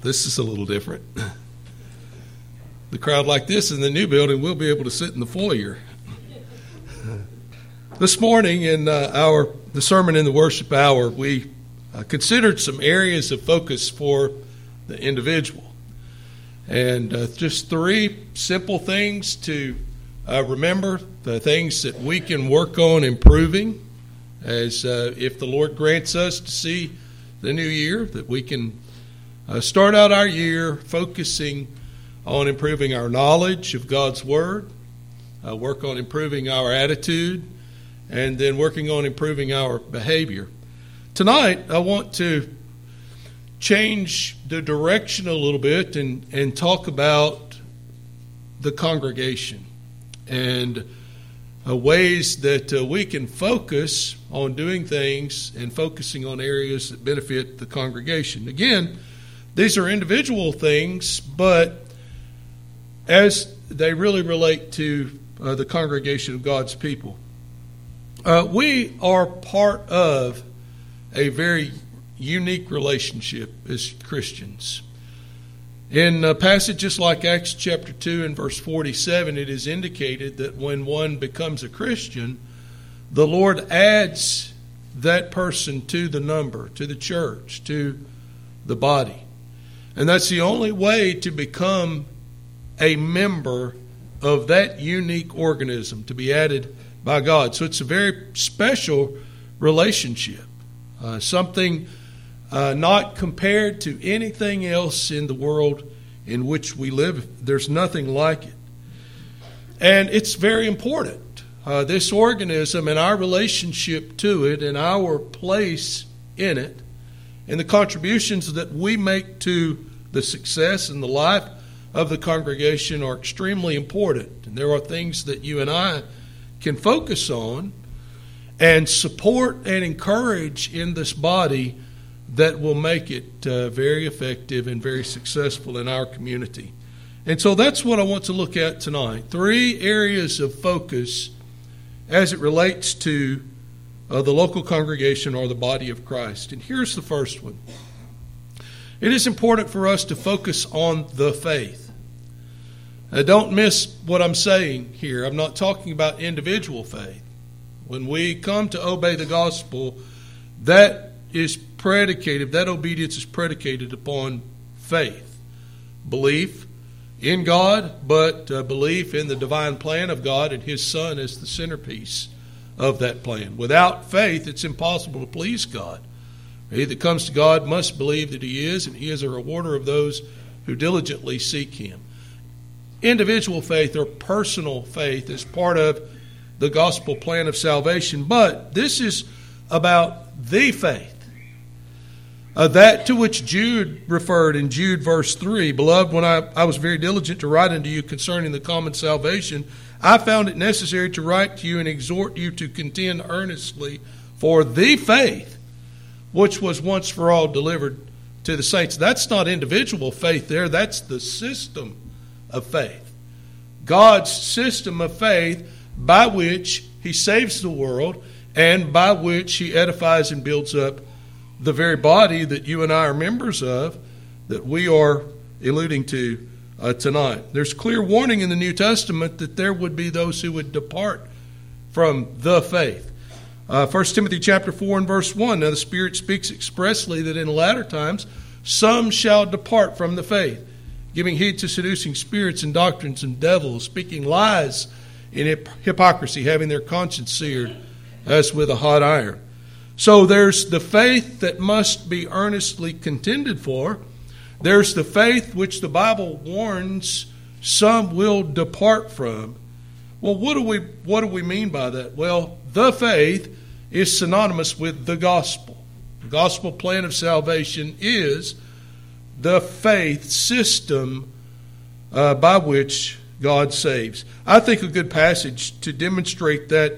This is a little different. The crowd like this in the new building will be able to sit in the foyer. This morning in the sermon in the worship hour, we considered some areas of focus for the individual. And just three simple things to remember, the things that we can work on improving as if the Lord grants us to see the new year, that we can start out our year focusing on improving our knowledge of God's Word, work on improving our attitude, and then working on improving our behavior. Tonight, I want to change the direction a little bit and talk about the congregation and ways that we can focus on doing things and focusing on areas that benefit the congregation. Again, these are individual things, but as they really relate to the congregation of God's people. We are part of a very unique relationship as Christians. In passages like Acts chapter 2 and verse 47, it is indicated that when one becomes a Christian, the Lord adds that person to the number, to the church, to the body. And that's the only way to become a member of that unique organism, to be added by God. So it's a very special relationship, something not compared to anything else in the world in which we live. There's nothing like it. And it's very important, this organism and our relationship to it and our place in it and the contributions that we make to the success and the life of the congregation are extremely important. And there are things that you and I can focus on and support and encourage in this body that will make it very effective and very successful in our community. And so that's what I want to look at tonight. Three areas of focus as it relates to the local congregation or the body of Christ. And here's the first one. It is important for us to focus on the faith. Don't miss what I'm saying here. I'm not talking about individual faith. When we come to obey the gospel, that obedience is predicated upon faith. Belief in God, but belief in the divine plan of God and His Son as the centerpiece of that plan. Without faith, it's impossible to please God. He that comes to God must believe that He is, and He is a rewarder of those who diligently seek Him. Individual faith or personal faith is part of the gospel plan of salvation, but this is about the faith. That to which Jude referred in Jude verse 3, Beloved, when I was very diligent to write unto you concerning the common salvation, I found it necessary to write to you and exhort you to contend earnestly for the faith which was once for all delivered to the saints. That's not individual faith there, that's the system of faith. God's system of faith by which He saves the world and by which He edifies and builds up the very body that you and I are members of, that we are alluding to tonight. There's clear warning in the New Testament that there would be those who would depart from the faith. 1 Timothy chapter 4 and verse 1, Now the Spirit speaks expressly that in latter times some shall depart from the faith, giving heed to seducing spirits and doctrines and devils, speaking lies in hypocrisy, having their conscience seared as with a hot iron. So there's the faith that must be earnestly contended for. There's the faith which the Bible warns some will depart from. Well, what do we mean by that? Well, the faith is synonymous with the gospel. The gospel plan of salvation is the faith system by which God saves. I think a good passage to demonstrate that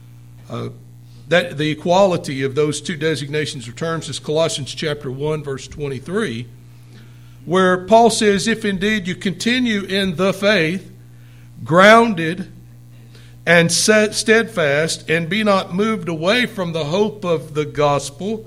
the equality of those two designations or terms is Colossians chapter 1, verse 23, where Paul says, If indeed you continue in the faith, grounded and steadfast, and be not moved away from the hope of the gospel,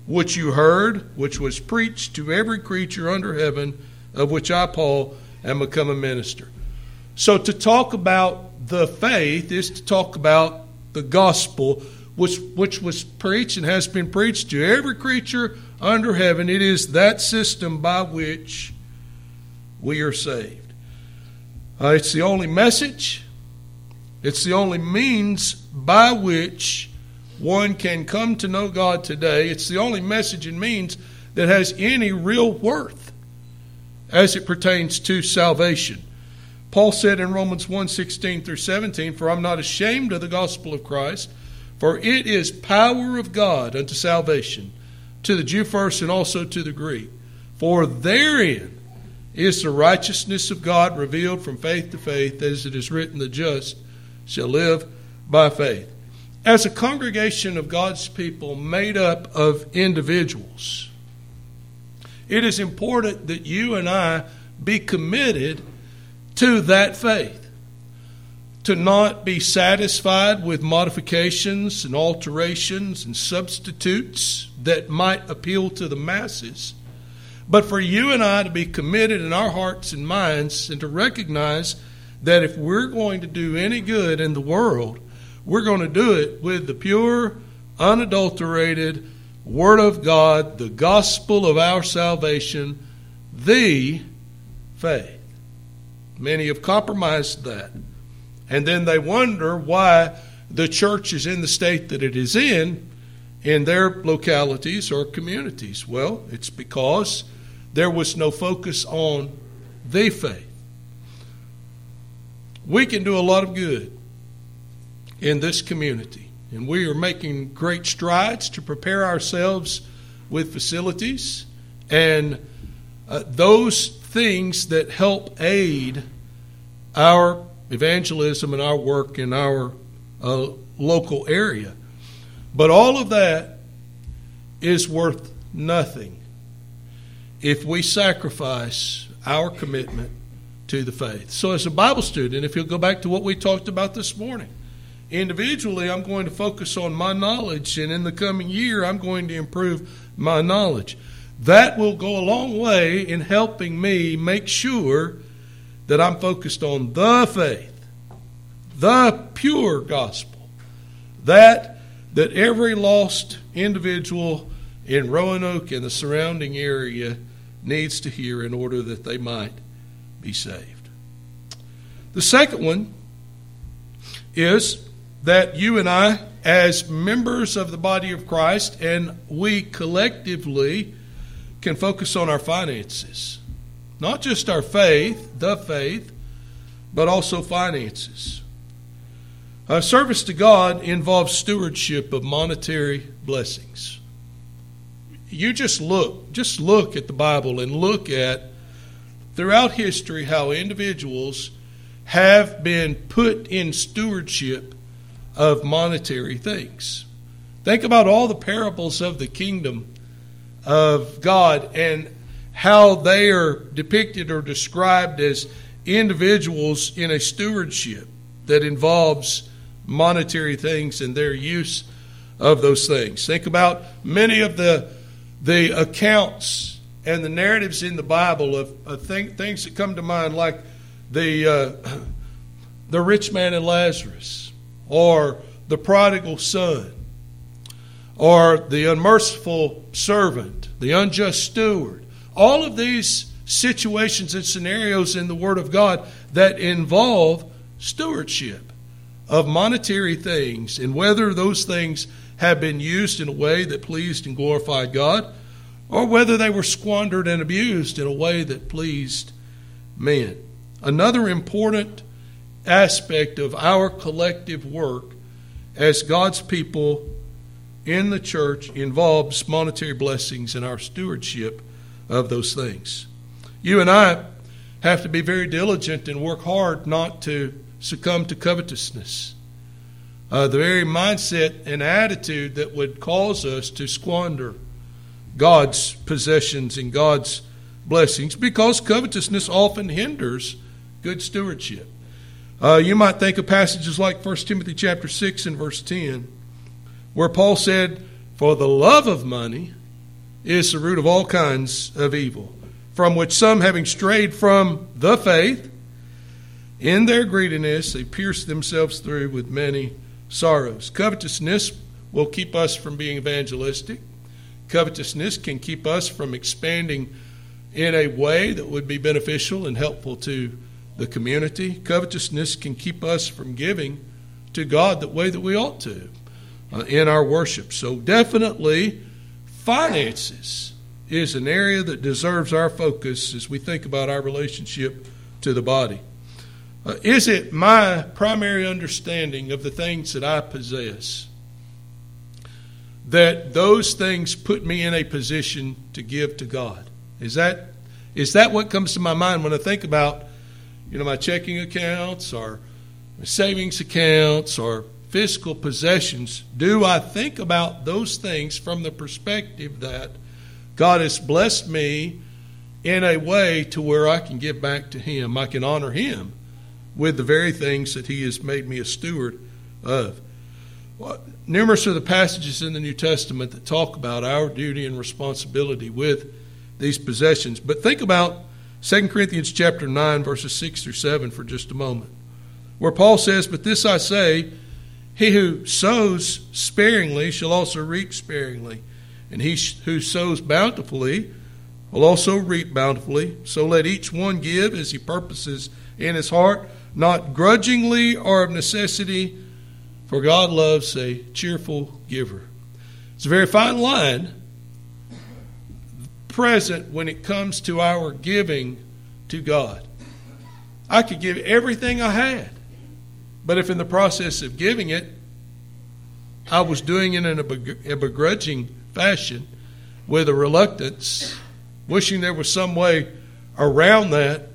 which you heard, which was preached to every creature under heaven, of which I, Paul, am become a minister. So to talk about the faith is to talk about the gospel, which was preached and has been preached to every creature under heaven. It is that system by which we are saved. It's the only message. It's the only means by which one can come to know God today. It's the only message and means that has any real worth as it pertains to salvation. Paul said in Romans 1:16 through 17, "For I'm not ashamed of the gospel of Christ, for it is power of God unto salvation, to the Jew first and also to the Greek. For therein is the righteousness of God revealed from faith to faith, as it is written, the just shall live by faith." As a congregation of God's people made up of individuals, it is important that you and I be committed to that faith, to not be satisfied with modifications and alterations and substitutes that might appeal to the masses, but for you and I to be committed in our hearts and minds and to recognize that if we're going to do any good in the world, we're going to do it with the pure, unadulterated Word of God, the gospel of our salvation, the faith. Many have compromised that. And then they wonder why the church is in the state that it is in their localities or communities. Well, it's because there was no focus on the faith. We can do a lot of good in this community, and we are making great strides to prepare ourselves with facilities and those things that help aid our evangelism and our work in our local area. But all of that is worth nothing if we sacrifice our commitment to the faith. So as a Bible student, if you'll go back to what we talked about this morning, individually I'm going to focus on my knowledge, and in the coming year I'm going to improve my knowledge. That will go a long way in helping me make sure that I'm focused on the faith, the pure gospel, that every lost individual in Roanoke and the surrounding area needs to hear in order that they might be saved. The second one is that you and I, as members of the body of Christ, and we collectively can focus on our finances. Not just our faith, the faith, but also finances. Service to God involves stewardship of monetary blessings. You just look at the Bible and look at throughout history how individuals have been put in stewardship of monetary things. Think about all the parables of the kingdom of God and how they are depicted or described as individuals in a stewardship that involves monetary things and their use of those things. Think about many of the accounts and the narratives in the Bible of things that come to mind, like the rich man and Lazarus, or the prodigal son, or the unmerciful servant, the unjust steward. All of these situations and scenarios in the Word of God that involve stewardship of monetary things, and whether those things have been used in a way that pleased and glorified God, or whether they were squandered and abused in a way that pleased men. Another important aspect of our collective work as God's people in the church involves monetary blessings and our stewardship of those things. You and I have to be very diligent and work hard not to succumb to covetousness. The very mindset and attitude that would cause us to squander God's possessions and God's blessings, because covetousness often hinders good stewardship. You might think of passages like 1 Timothy chapter 6 and verse 10, where Paul said, "For the love of money is the root of all kinds of evil, from which some, having strayed from the faith, in their greediness they pierce themselves through with many sorrows. Covetousness will keep us from being evangelistic. Covetousness can keep us from expanding in a way that would be beneficial and helpful to the community. Covetousness can keep us from giving to God the way that we ought to in our worship. So definitely finances is an area that deserves our focus as we think about our relationship to the body. Is it my primary understanding of the things that I possess that those things put me in a position to give to God? Is that what comes to my mind when I think about, my checking accounts or my savings accounts or physical possessions? Do I think about those things from the perspective that God has blessed me in a way to where I can give back to Him? I can honor Him with the very things that He has made me a steward of. Well, numerous are the passages in the New Testament that talk about our duty and responsibility with these possessions. But think about 2 Corinthians chapter 9, verses 6 through 7 for just a moment, where Paul says, "But this I say, he who sows sparingly shall also reap sparingly, and he who sows bountifully will also reap bountifully. So let each one give as he purposes in his heart, not grudgingly or of necessity, for God loves a cheerful giver." It's a very fine line present when it comes to our giving to God. I could give everything I had, but if in the process of giving it, I was doing it in a begrudging fashion, with a reluctance, wishing there was some way around that,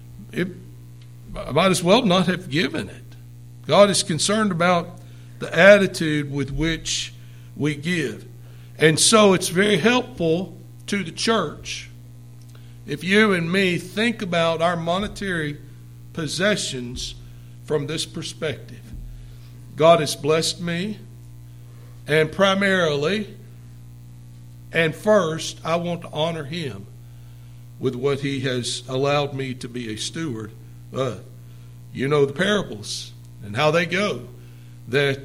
I might as well not have given it. God is concerned about the attitude with which we give. And so it's very helpful to the church if you and me think about our monetary possessions from this perspective. God has blessed me, and primarily and first, I want to honor Him with what He has allowed me to be a steward of. You know the parables and how they go, that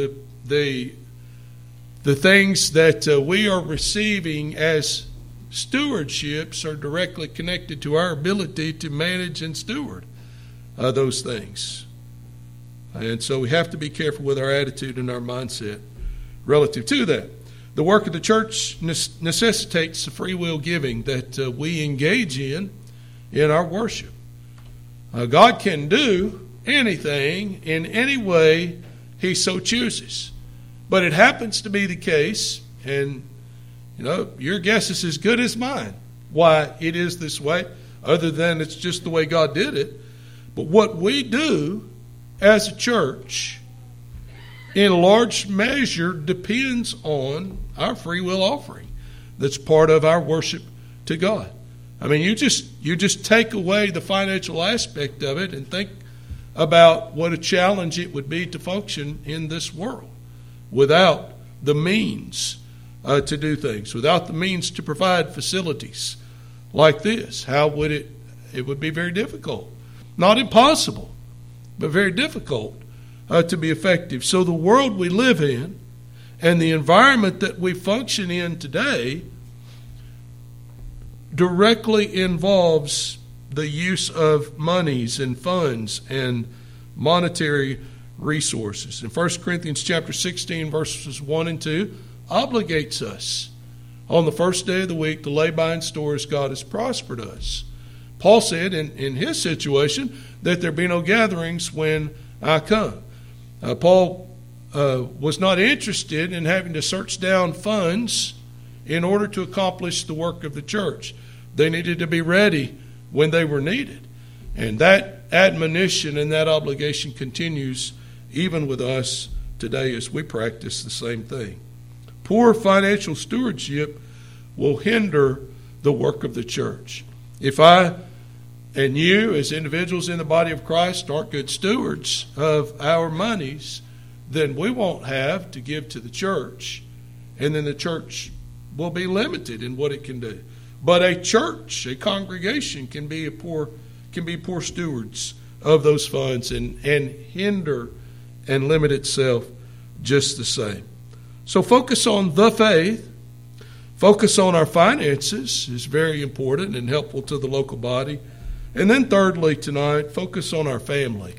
the things that we are receiving as stewardships are directly connected to our ability to manage and steward those things. And so we have to be careful with our attitude and our mindset relative to that. The work of the church necessitates the free will giving that we engage in our worship. God can do anything in any way He so chooses. But it happens to be the case, and your guess is as good as mine why it is this way, other than it's just the way God did it. But what we do as a church, in large measure, depends on our free will offering that's part of our worship to God. I mean, you just take away the financial aspect of it and think about what a challenge it would be to function in this world without the means to do things, without the means to provide facilities like this. How would it would be very difficult. Not impossible, but very difficult to be effective. So the world we live in and the environment that we function in today directly involves the use of monies and funds and monetary resources. In 1 Corinthians chapter 16, verses 1 and 2, obligates us on the first day of the week to lay by in store as God has prospered us. Paul said in his situation that there be no gatherings when I come. Paul was not interested in having to search down funds in order to accomplish the work of the church. They needed to be ready when they were needed. And that admonition and that obligation continues even with us today as we practice the same thing. Poor financial stewardship will hinder the work of the church. If I and you as individuals in the body of Christ aren't good stewards of our monies, then we won't have to give to the church, and then the church will be limited in what it can do. But a church, a congregation, can be poor stewards of those funds and hinder and limit itself just the same. So focus on the faith. Focus on our finances is very important and helpful to the local body. And then thirdly tonight, focus on our family.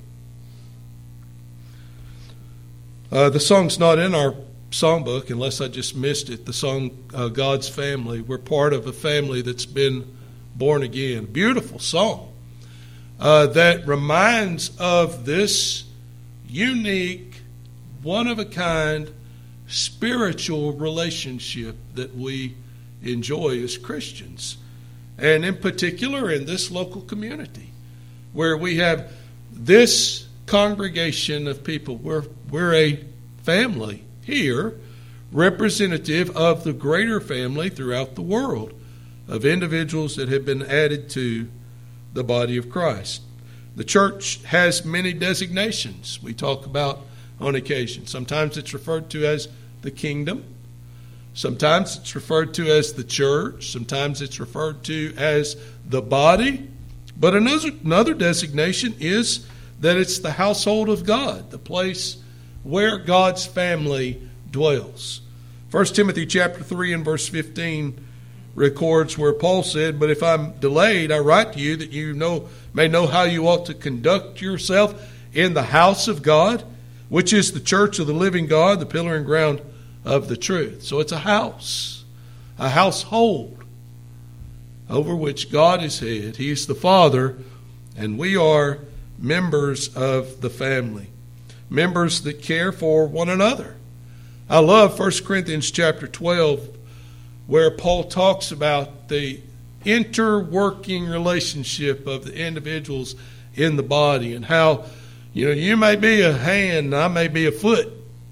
The song's not in our songbook unless I just missed it. The song God's Family. We're part of a family that's been born again. Beautiful song that reminds of this unique, one-of-a-kind spiritual relationship that we enjoy as Christians. And in particular in this local community where we have this congregation of people. We're a family here, representative of the greater family throughout the world of individuals that have been added to the body of Christ. The church has many designations we talk about on occasion. Sometimes it's referred to as the kingdom. Sometimes it's referred to as the church. Sometimes it's referred to as the body. But another designation is that it's the household of God, the place where God's family dwells. 1 Timothy chapter 3 and verse 15 records where Paul said, "But if I'm delayed, I write to you that you may know how you ought to conduct yourself in the house of God, which is the church of the living God, the pillar and ground of the truth." So it's a house, a household over which God is head. He is the Father, and we are members of the family, members that care for one another. I love 1 Corinthians chapter 12, where Paul talks about the interworking relationship of the individuals in the body and how, you may be a hand and I may be a foot.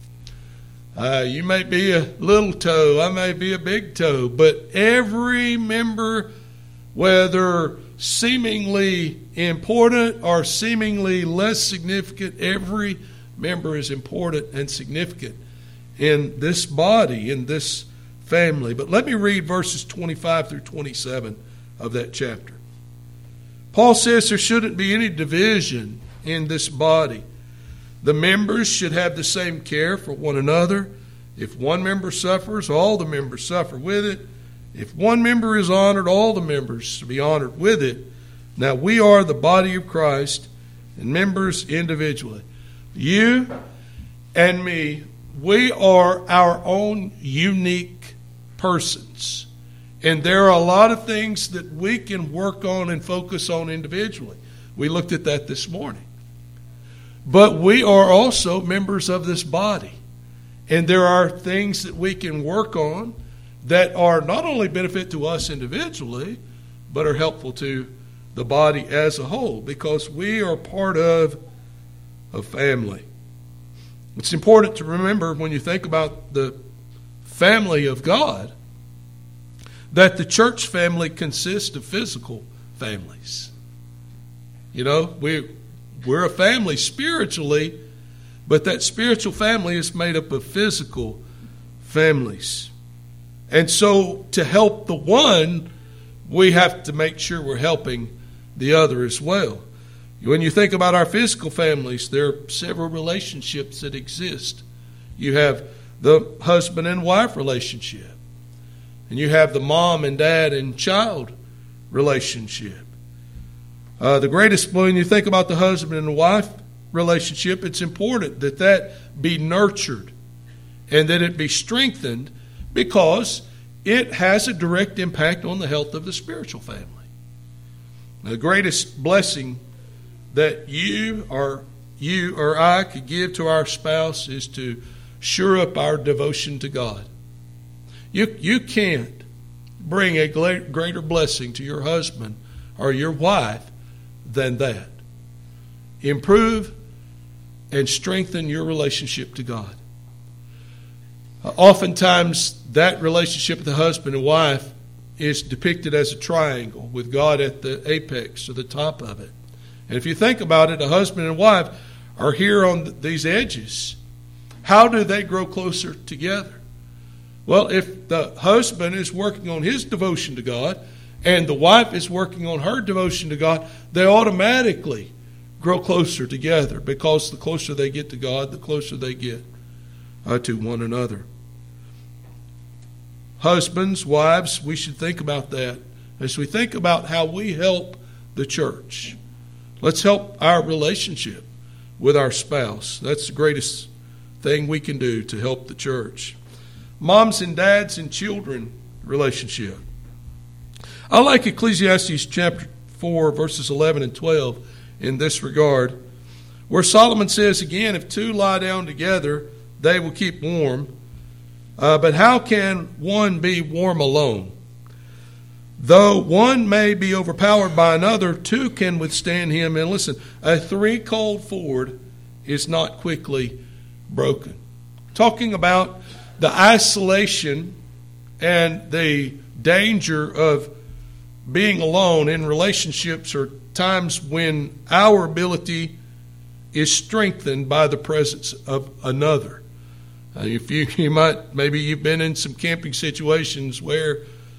You may be a little toe, I may be a big toe, but every member, whether seemingly important or seemingly less significant, every member is important and significant in this body, in this family. But let me read verses 25 through 27 of that chapter. Paul says there shouldn't be any division in this body. The members should have the same care for one another. If one member suffers, all the members suffer with it. If one member is honored, all the members should be honored with it. Now we are the body of Christ and members individually. You and me, we are our own unique persons. And there are a lot of things that we can work on and focus on individually. We looked at that this morning. But we are also members of this body. And there are things that we can work on that are not only benefit to us individually, but are helpful to the body as a whole, because we are part of a family. It's important to remember when you think about the family of God that the church family consists of physical families. We're a family spiritually, but that spiritual family is made up of physical families. And so to help the one, we have to make sure we're helping the other as well. When you think about our physical families, there are several relationships that exist. You have the husband and wife relationship. And you have the mom and dad and child relationship. When you think about the husband and wife relationship, it's important that be nurtured and that it be strengthened, because it has a direct impact on the health of the spiritual family. The greatest blessing that you or I could give to our spouse is to shore up our devotion to God. You can't bring a greater blessing to your husband or your wife than that. Improve and strengthen your relationship to God. Oftentimes, that relationship with the husband and wife is depicted as a triangle with God at the apex or the top of it. And if you think about it, a husband and wife are here on these edges. How do they grow closer together? Well, if the husband is working on his devotion to God and the wife is working on her devotion to God, they automatically grow closer together, because the closer they get to God, the closer they get to one another. Husbands, wives, we should think about that as we think about how we help the church. Let's help our relationship with our spouse. That's the greatest thing we can do to help the church. Moms and dads and children relationship. I like Ecclesiastes chapter 4, verses 11 and 12 in this regard, where Solomon says again, if two lie down together, they will keep warm. But how can one be warm alone? Though one may be overpowered by another, two can withstand him. And listen, a three-cold ford is not quickly broken. Talking about the isolation and the danger of being alone in relationships are times when our ability is strengthened by the presence of another. If you might, maybe you've been in some camping situations where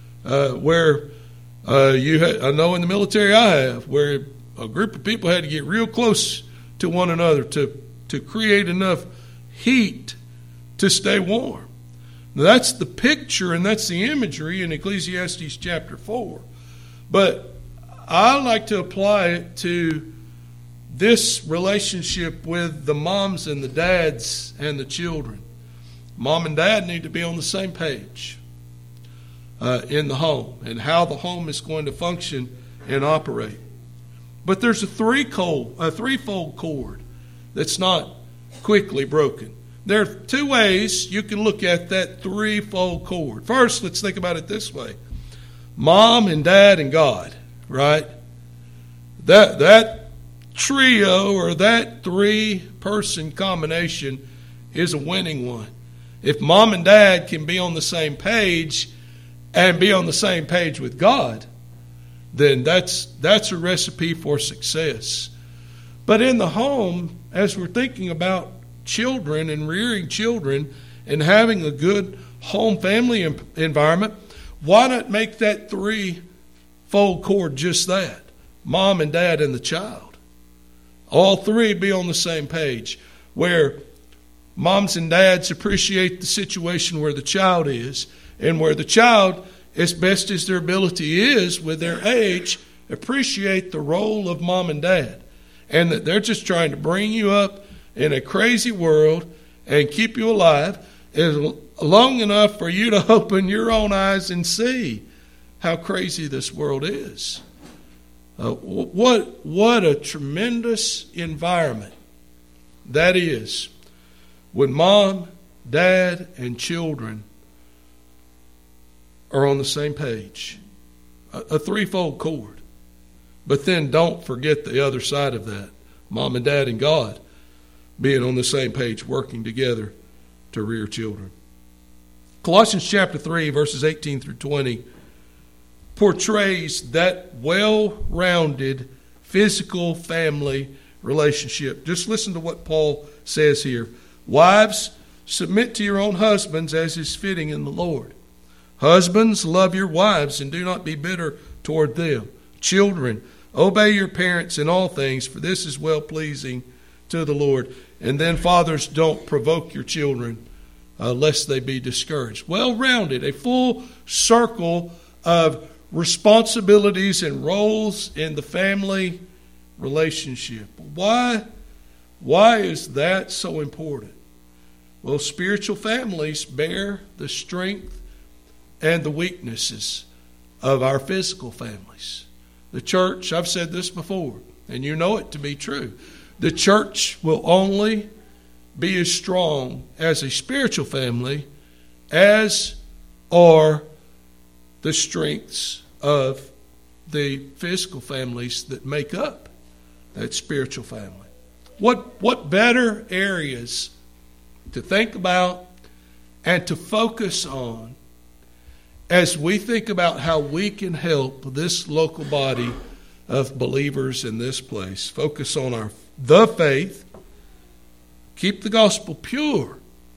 I know in the military I have, where a group of people had to get real close to one another to create enough heat to stay warm. Now, that's the picture and that's the imagery in Ecclesiastes chapter 4. But I like to apply it to this relationship with the moms and the dads and the children. Mom and dad need to be on the same page in the home and how the home is going to function and operate. But there's a threefold cord that's not quickly broken. There are two ways you can look at that threefold cord. First, let's think about it this way. Mom and dad and God, right? That trio or that three-person combination is a winning one. If mom and dad can be on the same page and be on the same page with God, then that's a recipe for success. But in the home, as we're thinking about children and rearing children and having a good home family environment, why not make that threefold cord just that? Mom and dad and the child. All three be on the same page, where moms and dads appreciate the situation where the child is, and where the child, as best as their ability is with their age, appreciate the role of mom and dad. And that they're just trying to bring you up in a crazy world and keep you alive long enough for you to open your own eyes and see how crazy this world is. What a tremendous environment that is when mom, dad, and children are on the same page. A threefold cord. But then don't forget the other side of that. Mom and dad and God being on the same page, working together to rear children. Colossians chapter 3, verses 18 through 20 portrays that well-rounded physical family relationship. Just listen to what Paul says here. Wives, submit to your own husbands as is fitting in the Lord. Husbands, love your wives and do not be bitter toward them. Children, obey your parents in all things, for this is well-pleasing to the Lord. And then fathers, don't provoke your children lest they be discouraged. Well-rounded, a full circle of responsibilities and roles in the family relationship. Why is that so important? Well, spiritual families bear the strength and the weaknesses of our physical families. The church, I've said this before, and you know it to be true. The church will only be as strong as a spiritual family as are the strengths of the physical families that make up that spiritual family. What better areas to think about and to focus on as we think about how we can help this local body of believers in this place. Focus on the faith, keep the gospel pure,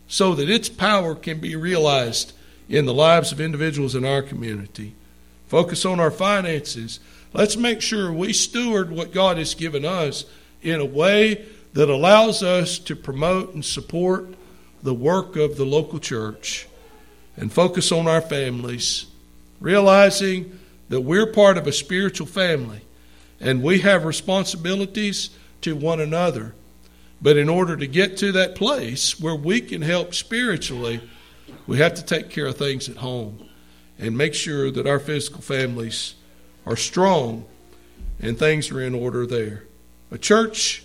so that its power can be realized in the lives of individuals in our community. Focus on our finances. Let's make sure we steward what God has given us in a way that allows us to promote and support the work of the local church. And focus on our families, realizing that we're part of a spiritual family and we have responsibilities to one another. But in order to get to that place where we can help spiritually, we have to take care of things at home and make sure that our physical families are strong and things are in order there. A church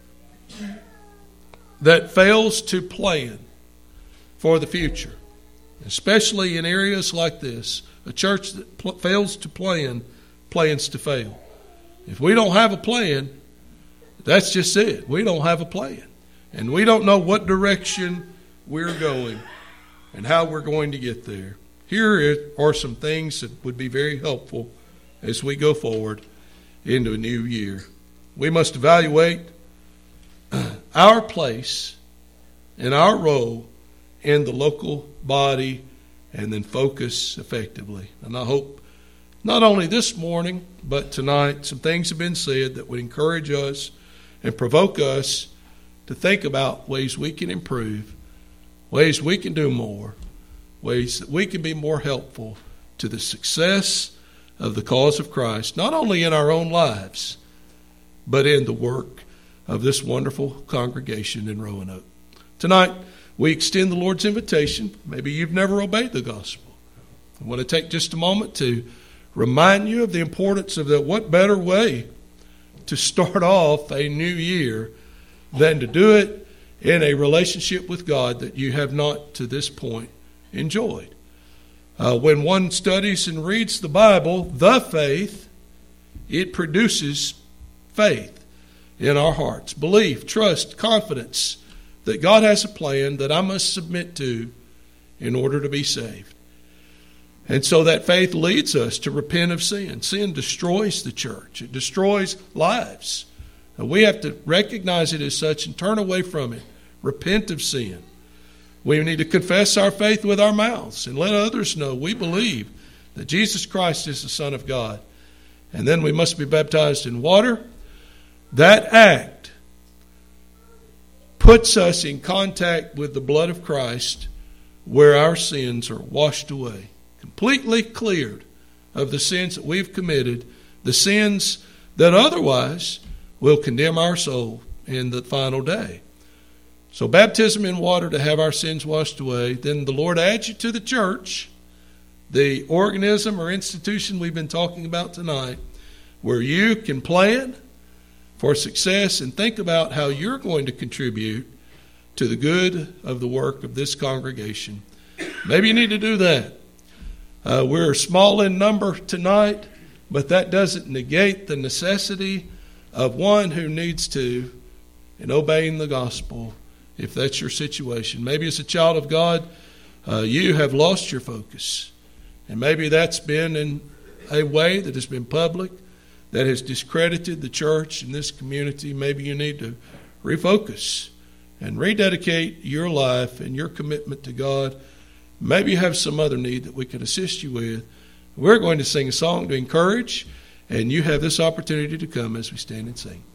that fails to plan for the future, especially in areas like this, a church that fails to plan, plans to fail. If we don't have a plan, that's just it. We don't have a plan. And we don't know what direction we're going and how we're going to get there. Here are some things that would be very helpful as we go forward into a new year. We must evaluate our place and our role in the local body and then focus effectively. And I hope not only this morning, but tonight, some things have been said that would encourage us and provoke us to think about ways we can improve, ways we can do more, ways that we can be more helpful to the success of the cause of Christ, not only in our own lives, but in the work of this wonderful congregation in Roanoke. Tonight, we extend the Lord's invitation. Maybe you've never obeyed the gospel. I want to take just a moment to remind you of the importance of that. What better way to start off a new year than to do it in a relationship with God that you have not to this point enjoyed. When one studies and reads the Bible, the faith, it produces faith in our hearts. Belief, trust, confidence that God has a plan that I must submit to in order to be saved. And so that faith leads us to repent of sin. Sin destroys the church. It destroys lives. And we have to recognize it as such and turn away from it. Repent of sin. We need to confess our faith with our mouths and let others know we believe that Jesus Christ is the Son of God. And then we must be baptized in water. That act puts us in contact with the blood of Christ, where our sins are washed away, completely cleared of the sins that we've committed, the sins that otherwise will condemn our soul in the final day. So baptism in water to have our sins washed away. Then the Lord adds you to the church, the organism or institution we've been talking about tonight, where you can plan for success and think about how you're going to contribute to the good of the work of this congregation. Maybe you need to do that. We're small in number tonight, but that doesn't negate the necessity of one who needs to in obeying the gospel, if that's your situation. Maybe as a child of God, you have lost your focus. And maybe that's been in a way that has been public, that has discredited the church and this community. Maybe you need to refocus and rededicate your life and your commitment to God. Maybe you have some other need that we can assist you with. We're going to sing a song to encourage, and you have this opportunity to come as we stand and sing.